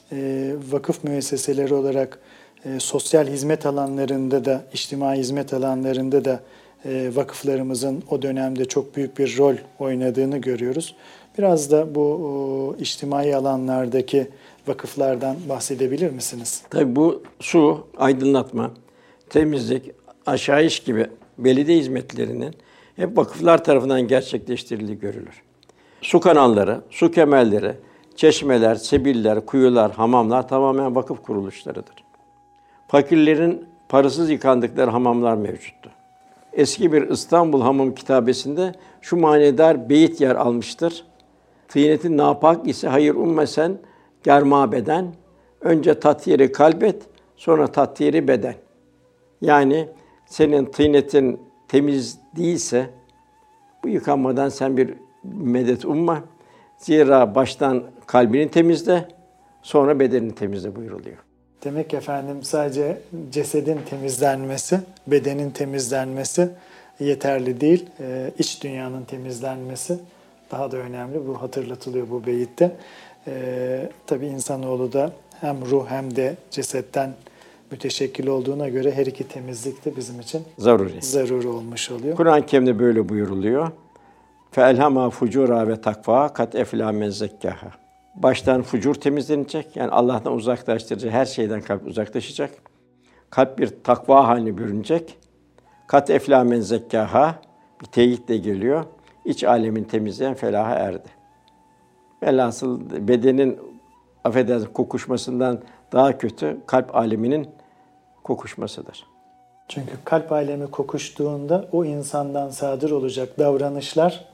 vakıf müesseseleri olarak sosyal hizmet alanlarında da, içtimai hizmet alanlarında da vakıflarımızın o dönemde çok büyük bir rol oynadığını görüyoruz. Biraz da bu içtimai alanlardaki vakıflardan bahsedebilir misiniz? Tabii bu su, aydınlatma, temizlik, aşayiş gibi belediye hizmetlerinin hep vakıflar tarafından gerçekleştirildiği görülür. Su kanalları, su kemerleri, çeşmeler, sebiller, kuyular, hamamlar tamamen vakıf kuruluşlarıdır. Fakirlerin parasız yıkandıkları hamamlar mevcuttu. Eski bir İstanbul Hamam kitabesinde şu manidar beyit yer almıştır. Tıynetin napak ise hayır ummesen germa beden, önce tatyiri kalbet, sonra tatyiri beden. Yani senin tıynetin temiz değilse bu yıkanmadan sen bir medet umma. Zira baştan kalbini temizle, sonra bedenini temizle buyuruluyor. Demek ki efendim sadece cesedin temizlenmesi, bedenin temizlenmesi yeterli değil. İç dünyanın temizlenmesi daha da önemli. Bu hatırlatılıyor bu beyitte. Tabii insanoğlu da hem ruh hem de cesetten müteşekkil olduğuna göre her iki temizlik de bizim için zaruri olmuş oluyor. Kur'an-ı Kerim'de böyle buyuruluyor. فَاَلْهَمَا فُجُورًا ve takva kat eflâ men zekkâhâ. Baştan fucur temizlenecek. Yani Allah'tan uzaklaştırıcı her şeyden kalp uzaklaşacak. Kalp bir takva haline bürünecek. Kat eflâ men zekkâhâ bir teyitle geliyor. İç alemin temizleyen felaha erdi. Velhasıl bedenin affedersiniz kokuşmasından daha kötü kalp aleminin kokuşmasıdır. Çünkü kalp alemi kokuştuğunda o insandan sadır olacak davranışlar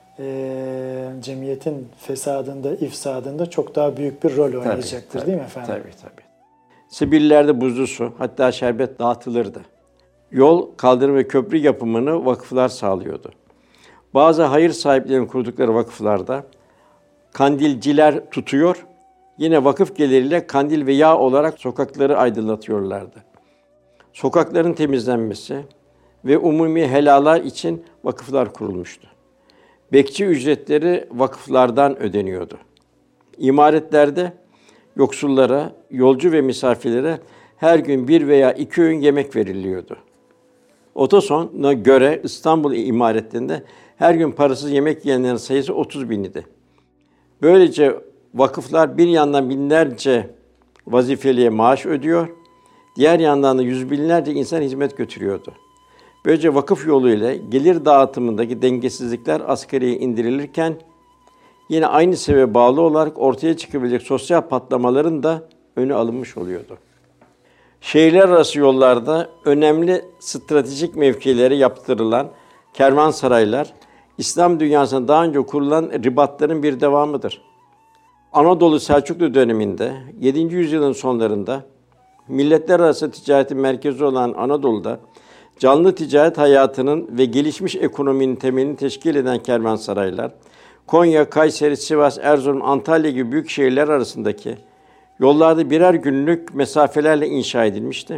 cemiyetin fesadında, ifsadında çok daha büyük bir rol oynayacaktır, değil mi efendim? Tabii. Sibillerde buzlu su, hatta şerbet dağıtılırdı. Yol, kaldırım ve köprü yapımını vakıflar sağlıyordu. Bazı hayır sahiplerinin kurdukları vakıflarda kandilciler tutuyor, yine vakıf geliriyle kandil ve yağ olarak sokakları aydınlatıyorlardı. Sokakların temizlenmesi ve umumi helalar için vakıflar kurulmuştu. Bekçi ücretleri vakıflardan ödeniyordu. İmaretlerde yoksullara, yolcu ve misafirlere her gün 1 veya 2 öğün yemek veriliyordu. Otoson'a göre İstanbul imaretlerinde her gün parasız yemek yiyenlerin sayısı 30.000 idi. Böylece vakıflar bir yandan binlerce vazifeliye maaş ödüyor, diğer yandan da yüz binlerce insan hizmet götürüyordu. Böylece vakıf yoluyla gelir dağıtımındaki dengesizlikler asgariye indirilirken, yine aynı sebebe bağlı olarak ortaya çıkabilecek sosyal patlamaların da önü alınmış oluyordu. Şehirler arası yollarda önemli stratejik mevkilere yaptırılan kervansaraylar, İslam dünyasında daha önce kurulan ribatların bir devamıdır. Anadolu Selçuklu döneminde, 7. yüzyılın sonlarında, milletler arası ticaretin merkezi olan Anadolu'da, canlı ticaret hayatının ve gelişmiş ekonominin temelini teşkil eden kervansaraylar, Konya, Kayseri, Sivas, Erzurum, Antalya gibi büyük şehirler arasındaki yollarda birer günlük mesafelerle inşa edilmişti.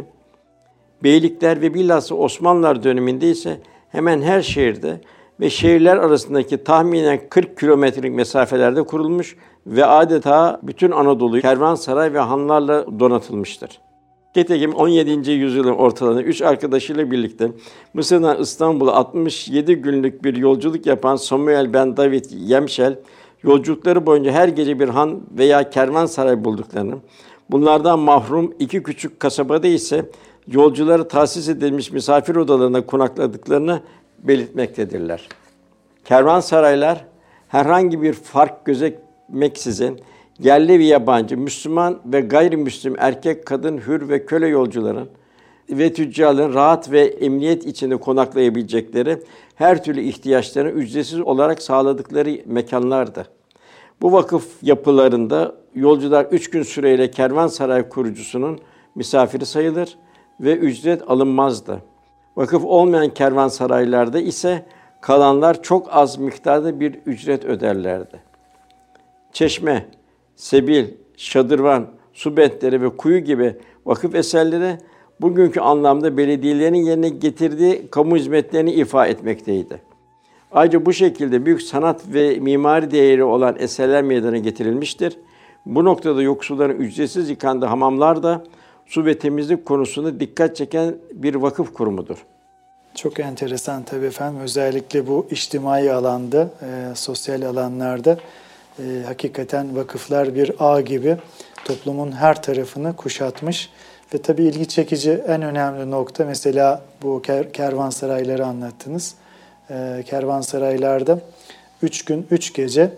Beylikler ve bilhassa Osmanlılar döneminde ise hemen her şehirde ve şehirler arasındaki tahminen 40 kilometrelik mesafelerde kurulmuş ve adeta bütün Anadolu kervansaray ve hanlarla donatılmıştır. Nitekim 17. yüzyılın ortalarında 3 arkadaşıyla birlikte Mısır'dan İstanbul'a 67 günlük bir yolculuk yapan Samuel ben David Yemşel, yolculukları boyunca her gece bir han veya kervansaray bulduklarını, bunlardan mahrum 2 küçük kasabada ise yolculara tahsis edilmiş misafir odalarına konakladıklarını belirtmektedirler. Kervansaraylar herhangi bir fark gözetmeksizin yerli ve yabancı, Müslüman ve gayrimüslim erkek, kadın, hür ve köle yolcuların ve tüccarların rahat ve emniyet içinde konaklayabilecekleri her türlü ihtiyaçlarını ücretsiz olarak sağladıkları mekânlardı. Bu vakıf yapılarında yolcular 3 gün süreyle kervansaray kurucusunun misafiri sayılır ve ücret alınmazdı. Vakıf olmayan kervansaraylarda ise kalanlar çok az miktarda bir ücret öderlerdi. Çeşme, sebil, şadırvan, su bentleri ve kuyu gibi vakıf eserleri bugünkü anlamda belediyelerin yerine getirdiği kamu hizmetlerini ifa etmekteydi. Ayrıca bu şekilde büyük sanat ve mimari değeri olan eserler meydana getirilmiştir. Bu noktada yoksulların ücretsiz yıkandığı hamamlar da su ve temizlik konusunda dikkat çeken bir vakıf kurumudur. Çok enteresan tabii efendim. Özellikle bu içtimai alanda, sosyal alanlarda hakikaten vakıflar bir ağ gibi toplumun her tarafını kuşatmış. Ve tabii ilgi çekici en önemli nokta mesela bu kervansarayları anlattınız. Kervansaraylarda 3 gün 3 gece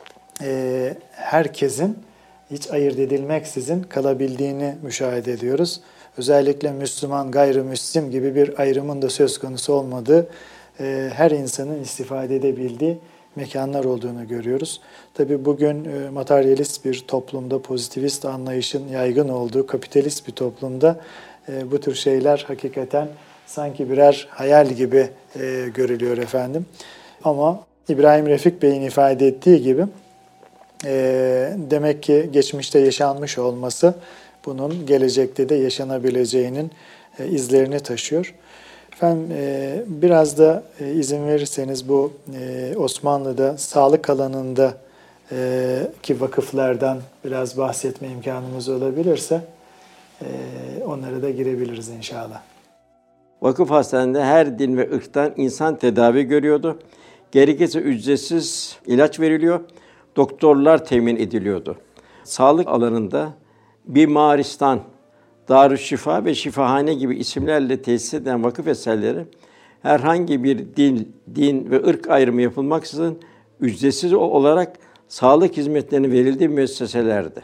herkesin hiç ayırt edilmeksizin kalabildiğini müşahede ediyoruz. Özellikle Müslüman, gayrimüslim gibi bir ayrımın da söz konusu olmadığı, her insanın istifade edebildiği mekanlar olduğunu görüyoruz. Tabii bugün materyalist bir toplumda, pozitivist anlayışın yaygın olduğu kapitalist bir toplumda bu tür şeyler hakikaten sanki birer hayal gibi görülüyor efendim. Ama İbrahim Refik Bey'in ifade ettiği gibi demek ki geçmişte yaşanmış olması bunun gelecekte de yaşanabileceğinin izlerini taşıyor. Efendim biraz da izin verirseniz bu Osmanlı'da sağlık alanında ki vakıflardan biraz bahsetme imkanımız olabilirse onlara da girebiliriz inşallah. Vakıf hastanelerinde her din ve ırktan insan tedavi görüyordu. Gerekirse ücretsiz ilaç veriliyor. Doktorlar temin ediliyordu. Sağlık alanında Bimaristan, Darüşşifa ve Şifahane gibi isimlerle tesis edilen vakıf eserleri herhangi bir din ve ırk ayrımı yapılmaksızın ücretsiz olarak sağlık hizmetlerinin verildiği müesseselerdi.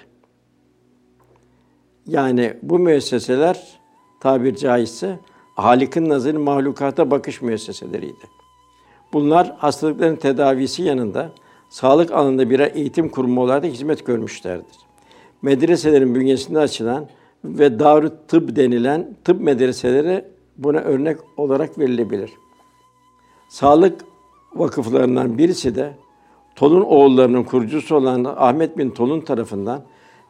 Yani bu müesseseler tabir caizse Halık'ın nazarı mahlukata bakış müesseseleriydi. Bunlar hastalıkların tedavisi yanında sağlık alanında birer eğitim kurumu olarak da hizmet görmüşlerdir. Medreselerin bünyesinde açılan ve Darut Tıbb denilen tıp medreseleri buna örnek olarak verilebilir. Sağlık vakıflarından birisi de Tolun oğullarının kurucusu olan Ahmet bin Tolun tarafından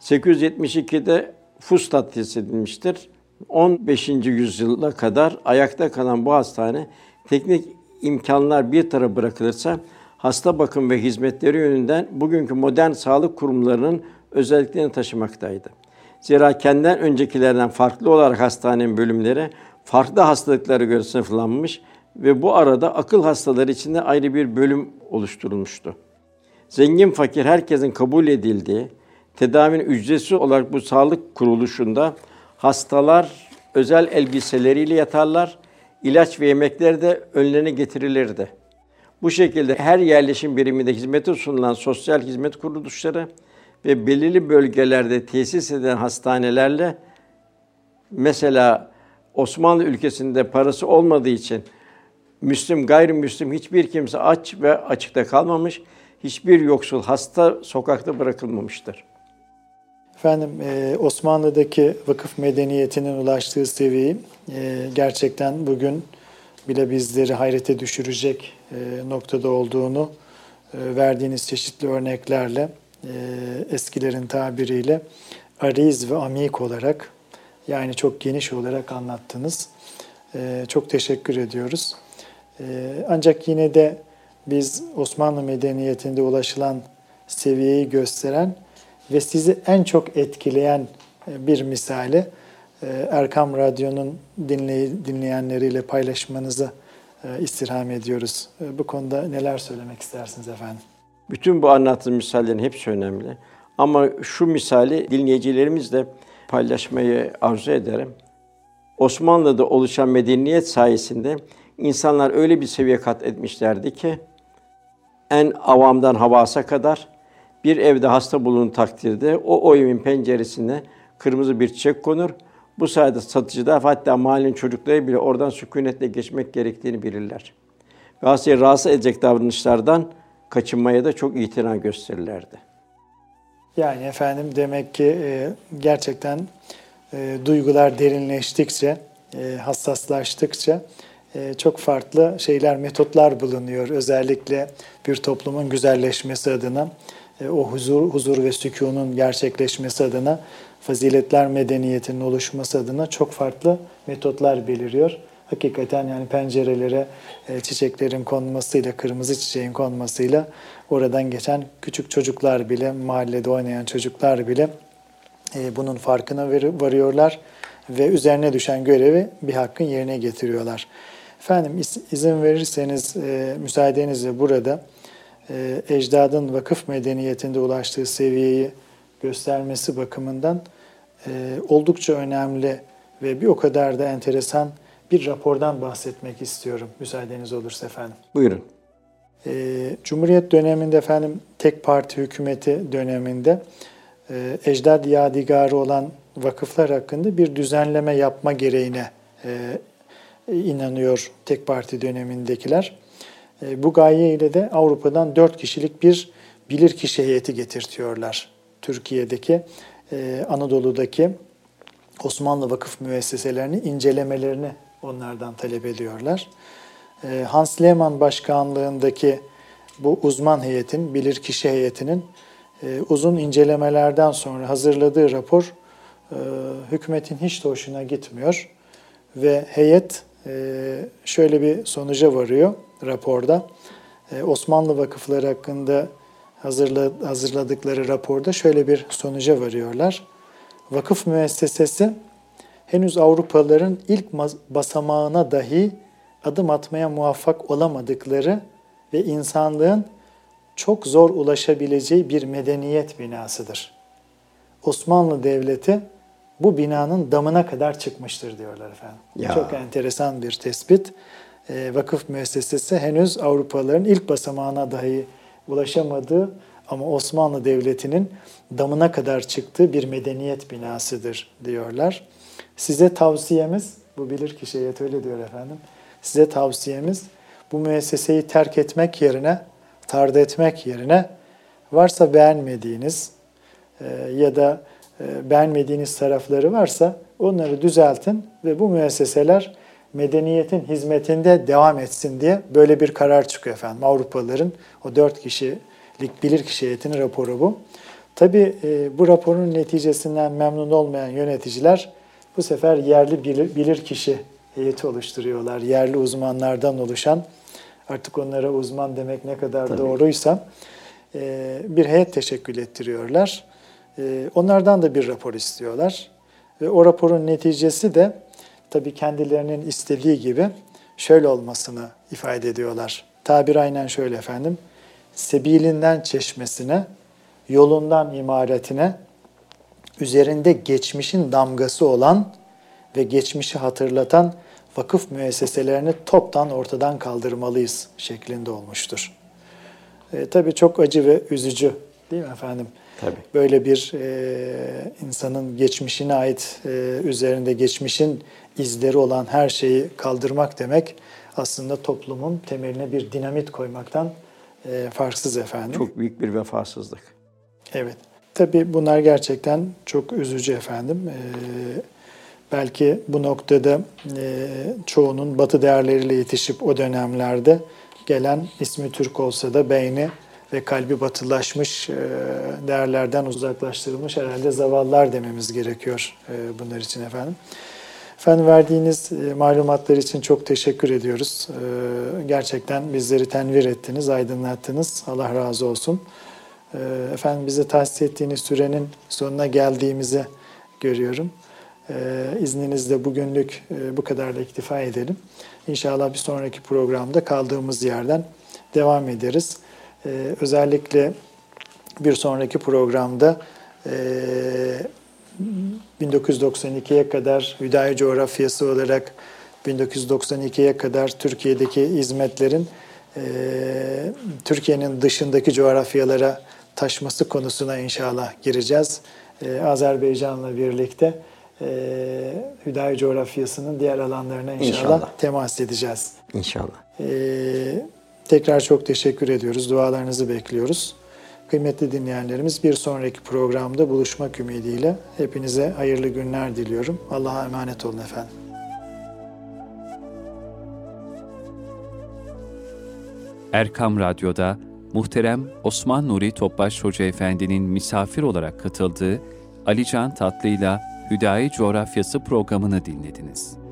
872'de Fustat tesis edilmiştir. 15. yüzyıla kadar ayakta kalan bu hastane teknik imkanlar bir tarafa bırakılırsa hasta bakım ve hizmetleri yönünden bugünkü modern sağlık kurumlarının özelliklerini taşımaktaydı. Zira kendinden öncekilerden farklı olarak hastanenin bölümleri farklı hastalıklara göre sınıflanmış ve bu arada akıl hastaları için de ayrı bir bölüm oluşturulmuştu. Zengin fakir herkesin kabul edildiği, tedavinin ücretsiz olarak bu sağlık kuruluşunda hastalar özel elbiseleriyle yatarlar, ilaç ve yemekler de önlerine getirilirdi. Bu şekilde her yerleşim biriminde hizmete sunulan sosyal hizmet kuruluşları ve belirli bölgelerde tesis edilen hastanelerle, mesela Osmanlı ülkesinde parası olmadığı için Müslüm, gayrimüslim hiçbir kimse aç ve açıkta kalmamış, hiçbir yoksul hasta sokakta bırakılmamıştır. Efendim Osmanlı'daki vakıf medeniyetinin ulaştığı seviyeyi gerçekten bugün bile bizleri hayrete düşürecek noktada olduğunu verdiğiniz çeşitli örneklerle, eskilerin tabiriyle ariz ve amik olarak, yani çok geniş olarak anlattınız. Çok teşekkür ediyoruz. Ancak yine de biz Osmanlı medeniyetinde ulaşılan seviyeyi gösteren ve sizi en çok etkileyen bir misali Erkam Radyo'nun dinleyenleriyle paylaşmanızı istirham ediyoruz. Bu konuda neler söylemek istersiniz efendim? Bütün bu anlattığım misallerin hepsi önemli. Ama şu misali dinleyicilerimizle paylaşmayı arzu ederim. Osmanlı'da oluşan medeniyet sayesinde insanlar öyle bir seviye kat etmişlerdi ki en avamdan havasa kadar bir evde hasta bulunduğu takdirde o evin penceresine kırmızı bir çiçek konur. Bu sayede satıcılar, hatta mahallenin çocukları bile oradan sükunetle geçmek gerektiğini bilirler. Ve hastayı rahatsız edecek davranışlardan kaçınmaya da çok itina gösterirlerdi. Yani efendim demek ki gerçekten duygular derinleştikçe, hassaslaştıkça çok farklı şeyler, metotlar bulunuyor. Özellikle bir toplumun güzelleşmesi adına, o huzur ve sükûnun gerçekleşmesi adına, faziletler medeniyetinin oluşması adına çok farklı metotlar beliriyor. Hakikaten yani pencerelere çiçeklerin konmasıyla, kırmızı çiçeğin konmasıyla oradan geçen küçük çocuklar bile, mahallede oynayan çocuklar bile bunun farkına varıyorlar ve üzerine düşen görevi bir hakkın yerine getiriyorlar. Efendim izin verirseniz müsaadenizle burada ecdadın vakıf medeniyetinde ulaştığı seviyeyi göstermesi bakımından oldukça önemli ve bir o kadar da enteresan bir rapordan bahsetmek istiyorum müsaadeniz olursa efendim. Buyurun. Cumhuriyet döneminde efendim tek parti hükümeti döneminde ecdad yadigarı olan vakıflar hakkında bir düzenleme yapma gereğine inanıyor tek parti dönemindekiler. Bu gaye ile de Avrupa'dan 4 kişilik bir bilirkişi heyeti getirtiyorlar. Türkiye'deki, Anadolu'daki Osmanlı vakıf müesseselerini incelemelerini onlardan talep ediyorlar. Hans Lehmann başkanlığındaki bu uzman heyetin, bilirkişi heyetinin uzun incelemelerden sonra hazırladığı rapor hükümetin hiç de hoşuna gitmiyor ve heyet şöyle bir sonuca varıyor raporda. Osmanlı vakıfları hakkında hazırladıkları raporda şöyle bir sonuca varıyorlar. Vakıf müessesesi henüz Avrupalıların ilk basamağına dahi adım atmaya muvaffak olamadıkları ve insanlığın çok zor ulaşabileceği bir medeniyet binasıdır. Osmanlı Devleti bu binanın damına kadar çıkmıştır diyorlar efendim. Ya. Çok enteresan bir tespit. Vakıf müessesesi henüz Avrupalıların ilk basamağına dahi ulaşamadığı ama Osmanlı Devleti'nin damına kadar çıktığı bir medeniyet binasıdır diyorlar. Size tavsiyemiz, bu bilirkişi heyeti öyle diyor efendim, size tavsiyemiz bu müesseseyi terk etmek yerine, tard etmek yerine varsa beğenmediğiniz ya da beğenmediğiniz tarafları varsa onları düzeltin ve bu müesseseler medeniyetin hizmetinde devam etsin diye böyle bir karar çıkıyor efendim. Avrupalıların o 4 kişilik bilirkişi heyetinin raporu bu. Tabii bu raporun neticesinden memnun olmayan yöneticiler bu sefer yerli bilirkişi heyeti oluşturuyorlar. Yerli uzmanlardan oluşan, artık onlara uzman demek ne kadar doğruysa bir heyet teşekkül ettiriyorlar. Onlardan da bir rapor istiyorlar. Ve o raporun neticesi de tabii kendilerinin istediği gibi şöyle olmasını ifade ediyorlar. Tabir aynen şöyle efendim. Sebilinden çeşmesine, yolundan imaretine, üzerinde geçmişin damgası olan ve geçmişi hatırlatan vakıf müesseselerini toptan ortadan kaldırmalıyız şeklinde olmuştur. Tabii çok acı ve üzücü değil mi efendim? Tabii. Böyle bir insanın geçmişine ait, üzerinde geçmişin izleri olan her şeyi kaldırmak demek aslında toplumun temeline bir dinamit koymaktan farksız efendim. Çok büyük bir vefasızlık. Evet. Tabii bunlar gerçekten çok üzücü efendim. Belki bu noktada çoğunun Batı değerleriyle yetişip o dönemlerde gelen, ismi Türk olsa da beyni ve kalbi batılaşmış, değerlerden uzaklaştırılmış herhalde zavallılar dememiz gerekiyor bunlar için efendim. Efendim verdiğiniz malumatlar için çok teşekkür ediyoruz. Gerçekten bizleri tenvir ettiniz, aydınlattınız. Allah razı olsun. Efendim bize tahsis ettiğiniz sürenin sonuna geldiğimizi görüyorum. İzninizle bugünlük bu kadarla iktifa edelim. İnşallah bir sonraki programda kaldığımız yerden devam ederiz. Özellikle bir sonraki programda 1992'ye kadar Hüdayi coğrafyası olarak 1992'ye kadar Türkiye'deki hizmetlerin Türkiye'nin dışındaki coğrafyalara taşması konusuna inşallah gireceğiz. Azerbaycan'la birlikte Hüdayi coğrafyasının diğer alanlarına inşallah temas edeceğiz. İnşallah. Tekrar çok teşekkür ediyoruz. Dualarınızı bekliyoruz. Kıymetli dinleyenlerimiz, bir sonraki programda buluşmak ümidiyle hepinize hayırlı günler diliyorum. Allah'a emanet olun efendim. Erkam Radyo'da muhterem Osman Nuri Topbaş Hoca Efendi'nin misafir olarak katıldığı Ali Can Tatlı'yla Hüdayi Coğrafyası programını dinlediniz.